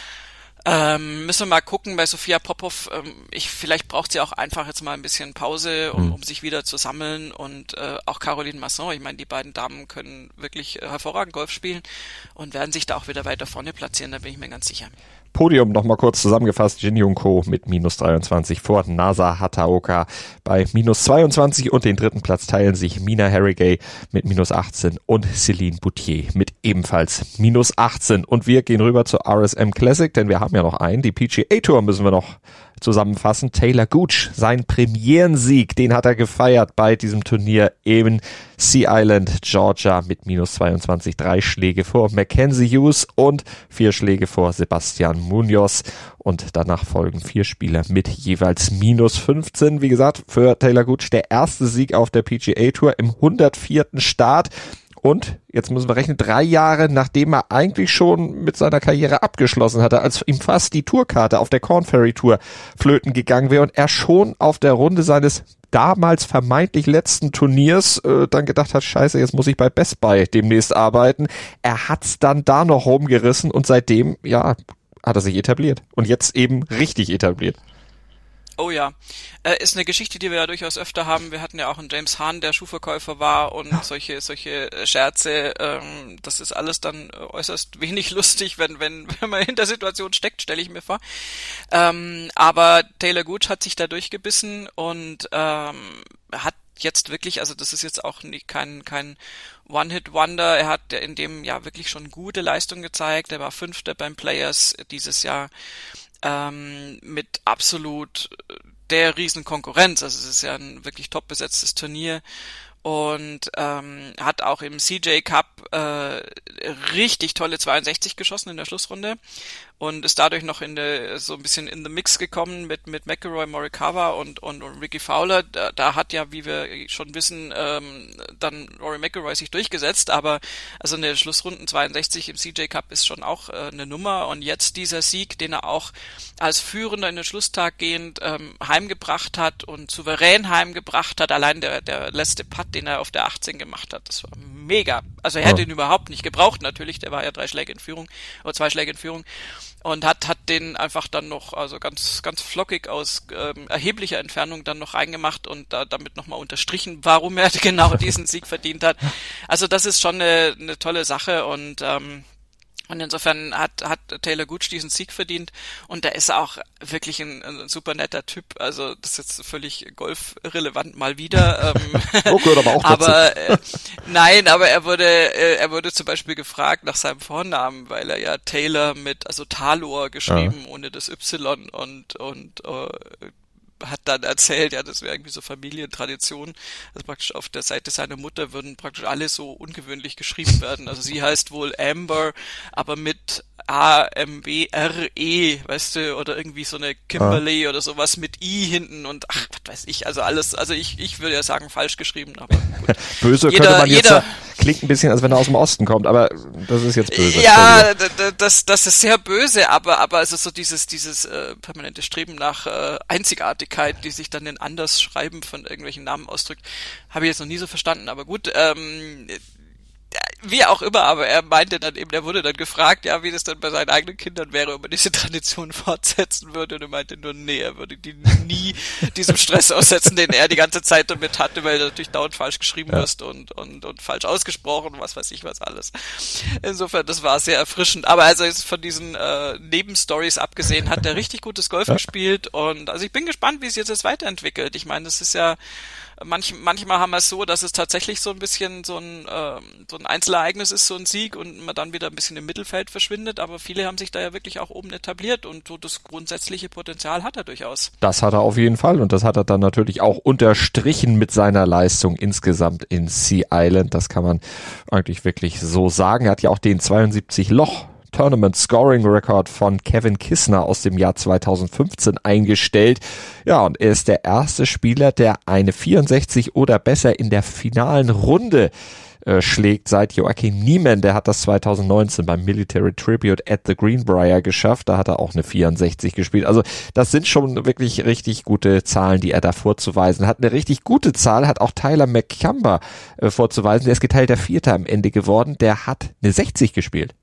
Müssen wir mal gucken bei Sophia Popov. Vielleicht braucht sie auch einfach jetzt mal ein bisschen Pause, um sich wieder zu sammeln. Und auch Caroline Masson, ich meine, die beiden Damen können wirklich hervorragend Golf spielen und werden sich da auch wieder weiter vorne platzieren, da bin ich mir ganz sicher. Podium nochmal kurz zusammengefasst. Jin Young Ko mit -23 vor Nasa Hataoka bei -22 und den dritten Platz teilen sich Mina Harrigay mit -18 und Céline Boutier mit ebenfalls -18. Und wir gehen rüber zur RSM Classic, denn wir haben ja noch einen. Die PGA Tour müssen wir noch zusammenfassen. Taylor Gooch, sein Premierensieg, den hat er gefeiert bei diesem Turnier in Sea Island, Georgia mit -22, 3 Schläge vor Mackenzie Hughes und 4 Schläge vor Sebastian Munoz. Und danach folgen 4 Spieler mit jeweils -15. Wie gesagt, für Taylor Gooch der erste Sieg auf der PGA Tour im 104. Start. Und jetzt müssen wir rechnen, 3 Jahre, nachdem er eigentlich schon mit seiner Karriere abgeschlossen hatte, als ihm fast die Tourkarte auf der Korn Ferry Tour flöten gegangen wäre und er schon auf der Runde seines damals vermeintlich letzten Turniers dann gedacht hat, scheiße, jetzt muss ich bei Best Buy demnächst arbeiten. Er hat's dann da noch rumgerissen und seitdem, ja, hat er sich etabliert. Und jetzt eben richtig etabliert. Oh ja, ist eine Geschichte, die wir ja durchaus öfter haben. Wir hatten ja auch einen James Hahn, der Schuhverkäufer war und solche Scherze. Das ist alles dann äußerst wenig lustig, wenn man in der Situation steckt, stelle ich mir vor. Aber Taylor Gooch hat sich da durchgebissen und hat jetzt wirklich, also das ist jetzt auch kein One-Hit-Wonder. Er hat in dem Jahr wirklich schon gute Leistung gezeigt. Er war 5. beim Players dieses Jahr. Mit absolut der riesen Konkurrenz. Also es ist ja ein wirklich top besetztes Turnier und hat auch im CJ Cup richtig tolle 62 geschossen in der Schlussrunde und ist dadurch noch so ein bisschen in the Mix gekommen mit McIlroy, Morikawa und Ricky Fowler. Da hat ja, wie wir schon wissen, dann Rory McIlroy sich durchgesetzt, aber also eine Schlussrunden 62 im CJ Cup ist schon auch eine Nummer, und jetzt dieser Sieg, den er auch als Führender in den Schlusstag gehend heimgebracht hat und souverän heimgebracht hat, allein der letzte Putt, den er auf der 18 gemacht hat, das war mega. Also er hätte ihn überhaupt nicht gebraucht, natürlich, der war ja 2 Schläge in Führung, und hat den einfach dann noch, also ganz, ganz flockig aus erheblicher Entfernung dann noch reingemacht und damit nochmal unterstrichen, warum er genau diesen Sieg verdient hat. Also das ist schon eine tolle Sache, und insofern hat Taylor Gooch diesen Sieg verdient, und der ist auch wirklich ein super netter Typ. Also das ist jetzt völlig golfrelevant mal wieder. Gehört aber auch dazu. Aber nein, aber er wurde zum Beispiel gefragt nach seinem Vornamen, weil er ja Taylor also Talor geschrieben, ohne das Y, und hat dann erzählt, ja, das wäre irgendwie so Familientradition. Also praktisch auf der Seite seiner Mutter würden praktisch alle so ungewöhnlich geschrieben werden. Also sie heißt wohl Amber, aber mit A-M-B-R-E, weißt du, oder irgendwie so eine Kimberly oder sowas mit I hinten und ach, was weiß ich, also alles, also ich würde ja sagen falsch geschrieben, aber gut. Böse könnte man jetzt klingt ein bisschen, als wenn er aus dem Osten kommt, aber das ist jetzt böse. Ja, das ist sehr böse, aber es ist so dieses permanente Streben nach Einzigartigkeit, die sich dann in Andersschreiben von irgendwelchen Namen ausdrückt, habe ich jetzt noch nie so verstanden, aber gut, wie auch immer, aber er meinte dann eben, er wurde dann gefragt, ja, wie das dann bei seinen eigenen Kindern wäre, ob er diese Tradition fortsetzen würde, und er meinte nur, nee, er würde die nie diesem Stress aussetzen, den er die ganze Zeit damit hatte, weil er natürlich dauernd falsch geschrieben ist und falsch ausgesprochen, was weiß ich was alles. Insofern, das war sehr erfrischend, aber also jetzt von diesen Nebenstories abgesehen, hat er richtig gutes Golf gespielt, und also ich bin gespannt, wie es jetzt weiterentwickelt. Ich meine, das ist ja manchmal haben wir es so, dass es tatsächlich so ein bisschen so ein Einzelereignis ist, so ein Sieg, und man dann wieder ein bisschen im Mittelfeld verschwindet, aber viele haben sich da ja wirklich auch oben etabliert, und so das grundsätzliche Potenzial hat er durchaus. Das hat er auf jeden Fall, und das hat er dann natürlich auch unterstrichen mit seiner Leistung insgesamt in Sea Island. Das kann man eigentlich wirklich so sagen. Er hat ja auch den 72 Loch Tournament Scoring Record von Kevin Kisner aus dem Jahr 2015 eingestellt. Ja, und er ist der erste Spieler, der eine 64 oder besser in der finalen Runde schlägt seit Joachim Niemann. Der hat das 2019 beim Military Tribute at the Greenbrier geschafft. Da hat er auch eine 64 gespielt. Also das sind schon wirklich richtig gute Zahlen, die er da vorzuweisen hat. Eine richtig gute Zahl hat auch Tyler McCumber vorzuweisen. Der ist geteilter Vierter am Ende geworden. Der hat eine 60 gespielt.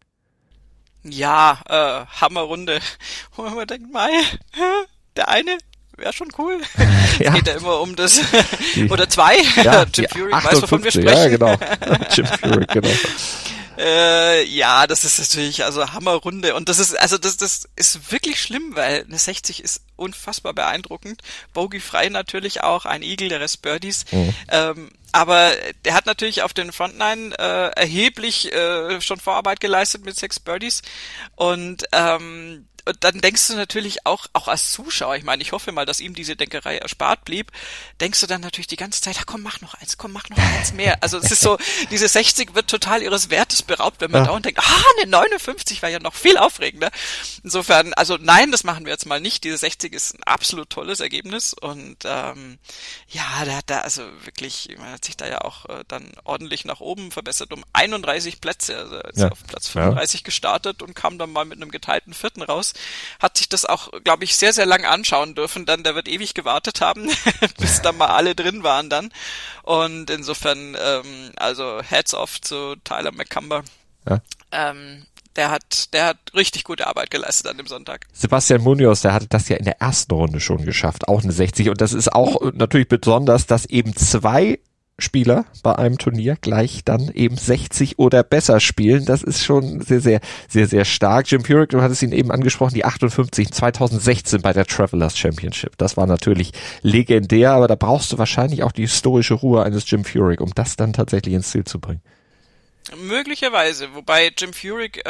Ja, Hammerrunde. Wo man denkt, der eine wäre schon cool. Es geht ja immer um das, oder zwei. Ja, Jim Furyk weiß, wovon wir sprechen. Ja, genau. Jim Furyk, genau. Ja, das ist natürlich, also Hammerrunde, und das ist wirklich schlimm, weil eine 60 ist unfassbar beeindruckend. Bogey-frei natürlich auch, ein Eagle, der Rest Birdies. Aber der hat natürlich auf den Frontline erheblich schon Vorarbeit geleistet mit 6 Birdies, und dann denkst du natürlich auch als Zuschauer, ich meine, ich hoffe mal, dass ihm diese Denkerei erspart blieb, denkst du dann natürlich die ganze Zeit, komm, mach noch eins mehr. Also es ist so, diese 60 wird total ihres Wertes beraubt, wenn man dauernd denkt, eine 59 war ja noch viel aufregender. Insofern, also nein, das machen wir jetzt mal nicht. Diese 60 ist ein absolut tolles Ergebnis, und der hat da also wirklich, man hat sich da ja auch dann ordentlich nach oben verbessert, um 31 Plätze, also ist auf Platz 35 gestartet und kam dann mal mit einem geteilten Vierten raus. Hat sich das auch, glaube ich, sehr, sehr lang anschauen dürfen. Dann, der wird ewig gewartet haben, bis da mal alle drin waren dann. Und insofern, also Hats off zu Tyler McCumber. Ja. Der hat richtig gute Arbeit geleistet an dem Sonntag. Sebastian Munoz, der hatte das ja in der ersten Runde schon geschafft, auch eine 60. Und das ist auch natürlich besonders, dass eben 2 Spieler bei einem Turnier gleich dann eben 60 oder besser spielen. Das ist schon sehr, sehr, sehr, sehr stark. Jim Furyk, du hattest ihn eben angesprochen, die 58 2016 bei der Travelers Championship. Das war natürlich legendär, aber da brauchst du wahrscheinlich auch die historische Ruhe eines Jim Furyk, um das dann tatsächlich ins Ziel zu bringen. Möglicherweise, wobei Jim Furyk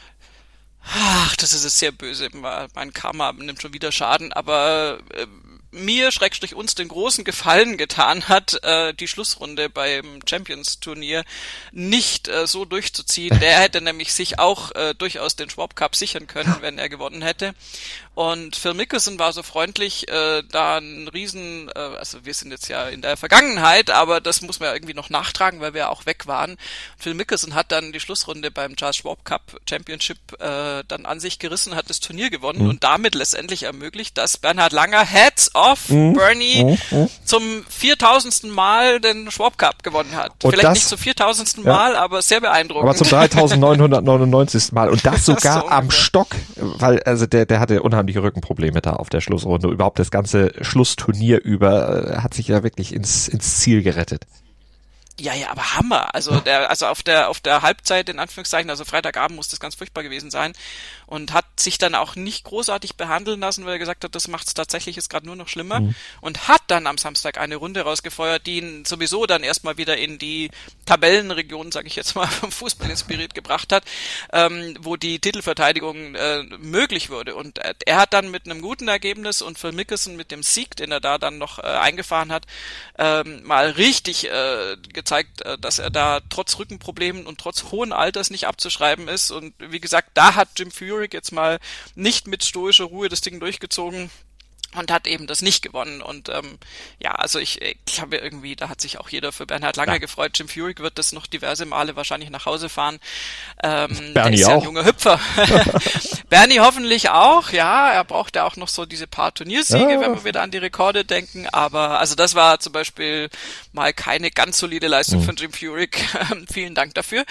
das ist jetzt sehr böse, mein Karma nimmt schon wieder Schaden, aber mir, / uns, den großen Gefallen getan hat, die Schlussrunde beim Champions-Turnier nicht so durchzuziehen. Der hätte nämlich sich auch durchaus den Schwab Cup sichern können, wenn er gewonnen hätte. Und Phil Mickelson war so freundlich, da ein Riesen, also wir sind jetzt ja in der Vergangenheit, aber das muss man ja irgendwie noch nachtragen, weil wir auch weg waren. Phil Mickelson hat dann die Schlussrunde beim Charles Schwab Cup Championship dann an sich gerissen, hat das Turnier gewonnen und damit letztendlich ermöglicht, dass Bernhard Langer, Hats off, Bernie, zum 4000. Mal den Schwab Cup gewonnen hat. Und vielleicht das, nicht zum 4000. Mal, aber sehr beeindruckend. Aber zum 3999. Mal. Und das sogar so am Stock, weil also der hatte unheimliche Rückenprobleme da auf der Schlussrunde. Überhaupt das ganze Schlussturnier über hat sich ja wirklich ins Ziel gerettet. Ja, aber Hammer. Also auf der Halbzeit, in Anführungszeichen, also Freitagabend muss das ganz furchtbar gewesen sein und hat sich dann auch nicht großartig behandeln lassen, weil er gesagt hat, das macht es tatsächlich jetzt gerade nur noch schlimmer und hat dann am Samstag eine Runde rausgefeuert, die ihn sowieso dann erstmal wieder in die Tabellenregion, sage ich jetzt mal, vom Fußball inspiriert gebracht hat, wo die Titelverteidigung möglich wurde. Und er hat dann mit einem guten Ergebnis und Phil Mickelson mit dem Sieg, den er da dann noch eingefahren hat, mal richtig gezeigt, dass er da trotz Rückenproblemen und trotz hohen Alters nicht abzuschreiben ist. Und wie gesagt, da hat Jim Furyk jetzt mal nicht mit stoischer Ruhe das Ding durchgezogen und hat eben das nicht gewonnen. Und also ich glaube irgendwie, da hat sich auch jeder für Bernhard Langer gefreut. Jim Furyk wird das noch diverse Male wahrscheinlich nach Hause fahren. Bernie ist auch. Ja ein junger Hüpfer. Bernie hoffentlich auch, ja. Er braucht ja auch noch so diese paar Turniersiege, wenn wir wieder an die Rekorde denken. Aber also das war zum Beispiel mal keine ganz solide Leistung von Jim Furyk. Vielen Dank dafür.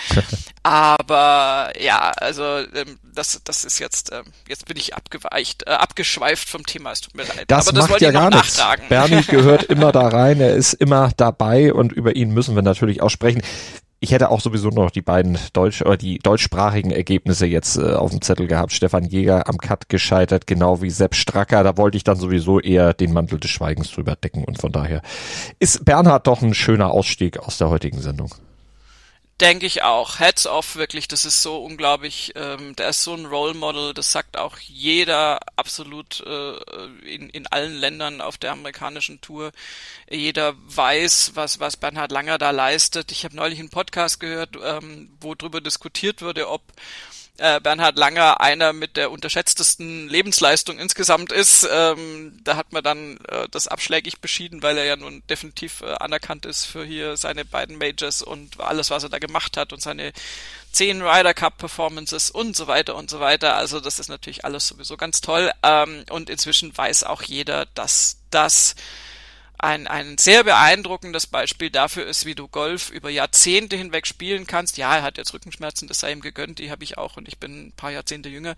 Aber ja, also das ist jetzt bin ich abgeschweift vom Thema. Es tut mir leid. Das aber das macht ja gar nichts. Nachtragen. Bernie gehört immer da rein, er ist immer dabei und über ihn müssen wir natürlich auch sprechen. Ich hätte auch sowieso noch die beiden die deutschsprachigen Ergebnisse jetzt auf dem Zettel gehabt. Stefan Jäger am Cut gescheitert, genau wie Sepp Stracker. Da wollte ich dann sowieso eher den Mantel des Schweigens drüber decken und von daher ist Bernhard doch ein schöner Ausstieg aus der heutigen Sendung. Denke ich auch. Hats off, wirklich, das ist so unglaublich, der ist so ein Role Model, das sagt auch jeder absolut in allen Ländern auf der amerikanischen Tour. Jeder weiß, was Bernhard Langer da leistet. Ich habe neulich einen Podcast gehört, wo drüber diskutiert wurde, ob Bernhard Langer einer mit der unterschätztesten Lebensleistung insgesamt ist. Da hat man dann das abschlägig beschieden, weil er ja nun definitiv anerkannt ist für hier seine beiden Majors und alles, was er da gemacht hat und seine 10 Ryder Cup Performances und so weiter und so weiter. Also das ist natürlich alles sowieso ganz toll. Und inzwischen weiß auch jeder, dass das ein sehr beeindruckendes Beispiel dafür ist, wie du Golf über Jahrzehnte hinweg spielen kannst. Ja, er hat jetzt Rückenschmerzen, das sei ihm gegönnt, die habe ich auch und ich bin ein paar Jahrzehnte jünger.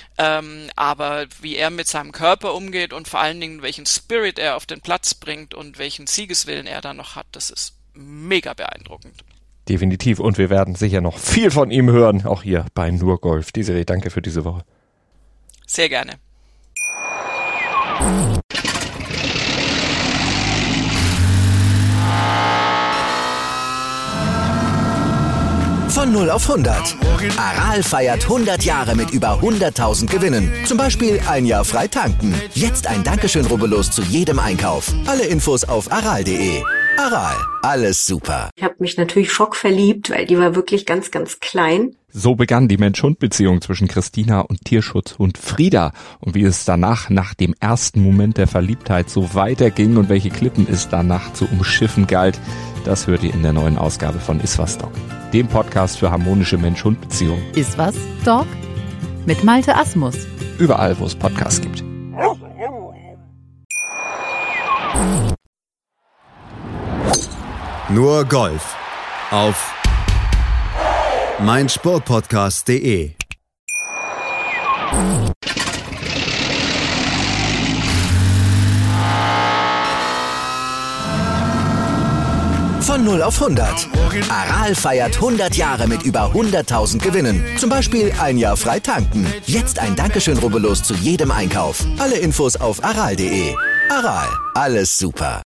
Aber wie er mit seinem Körper umgeht und vor allen Dingen welchen Spirit er auf den Platz bringt und welchen Siegeswillen er da noch hat, das ist mega beeindruckend. Definitiv und wir werden sicher noch viel von ihm hören, auch hier bei Nur Golf. Desiree, danke für diese Woche. Sehr gerne. Von 0 auf 100. Aral feiert 100 Jahre mit über 100.000 Gewinnen. Zum Beispiel ein Jahr frei tanken. Jetzt ein Dankeschön, rubbellos zu jedem Einkauf. Alle Infos auf aral.de. Aral, alles super. Ich habe mich natürlich schockverliebt, weil die war wirklich ganz, ganz klein. So begann die Mensch-Hund-Beziehung zwischen Christina und Tierschutzhund Frieda. Und wie es danach, nach dem ersten Moment der Verliebtheit, so weiterging und welche Klippen es danach zu umschiffen galt, das hört ihr in der neuen Ausgabe von Iswas Dog, dem Podcast für harmonische Mensch-Hund-Beziehungen. Iswas Dog mit Malte Asmus. Überall, wo es Podcasts gibt. Nur Golf auf meinsportpodcast.de. Von 0 auf 100. Aral feiert 100 Jahre mit über 100.000 Gewinnen. Zum Beispiel ein Jahr frei tanken. Jetzt ein Dankeschön, rubbellos zu jedem Einkauf. Alle Infos auf aral.de. Aral, alles super.